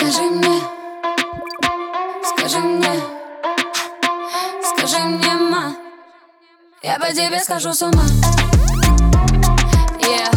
Скажи мне, скажи мне, скажи мне, ма, я по тебе схожу с ума. Yeah.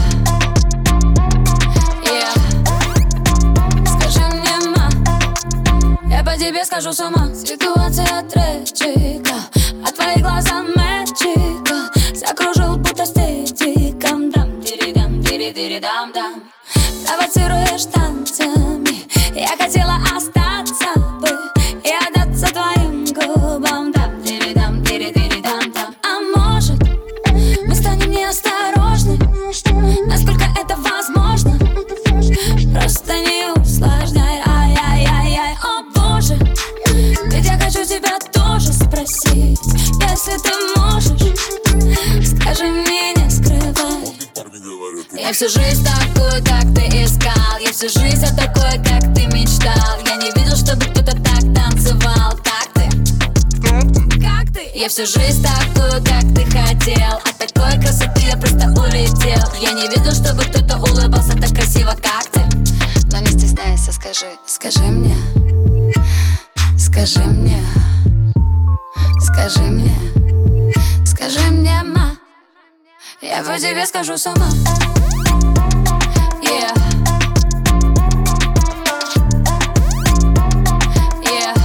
Yeah. Скажи мне, ма, я по тебе схожу с ума. Ситуация трэчика, а твои глаза мэчика. Закружил будто стетиком. Дам-дири-дам, дири-дири-дам-дам. Провоцируешь танцами. Я хотела остаться бы и отдаться твоим губам. Дам-дири-дам, дири-дири-дам-дам. А может, мы станем неосторожны? Насколько это возможно? Просто не усложняй. Ай-яй-яй-яй, о боже. Ведь я хочу тебя тоже спросить. Если ты можешь, скажи мне, не скрывай. Я всю жизнь такой, как ты искал. Я всю жизнь о такой, как ты мечтал. Я не видел, чтобы кто-то так танцевал, как ты. Как ты? Я всю жизнь такой, как ты хотел. От такой красоты я просто улетел. Я не видел, чтобы кто-то улыбался так красиво, как ты. Но не стесняйся, скажи, скажи мне, скажи мне, скажи мне, скажи мне, ма, я по тебе схожу с ума. Yeah. Yeah.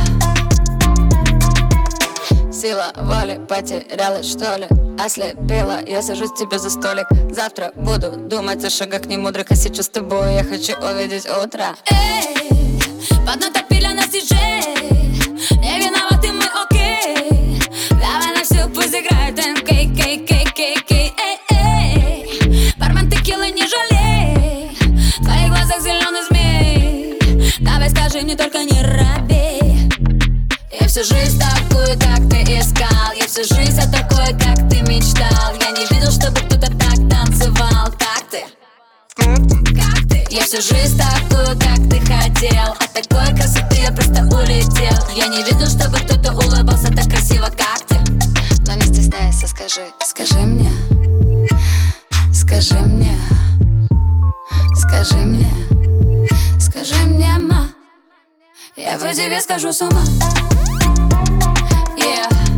Сила воли потерялась, что ли? Ослепела, я сажусь тебе за столик. Завтра буду думать о шагах немудрых, а сейчас с тобой я хочу увидеть утро. Эй, поднатопили нас диджей. Не виноваты мы, окей. Давай на всю пусть играет МК-К-К-К-К. Эй, бармен текилы не жалей. В твоих глазах зеленый змей. Давай скажи мне, только не робей. Я всю жизнь такую, как ты искал. Я всю жизнь о такой, как ты мечтал. Я не видел, чтобы кто-то так танцевал, как ты. Как ты? Я всю жизнь такую, как ты хотел. От такой красоты я просто улетел. Я не видел, чтобы кто-то улыбался так красиво, как ты. Но не стесняйся, скажи, скажи мне, скажи мне, скажи мне, скажи мне, ма, я по тебе схожу с ума. Yeah.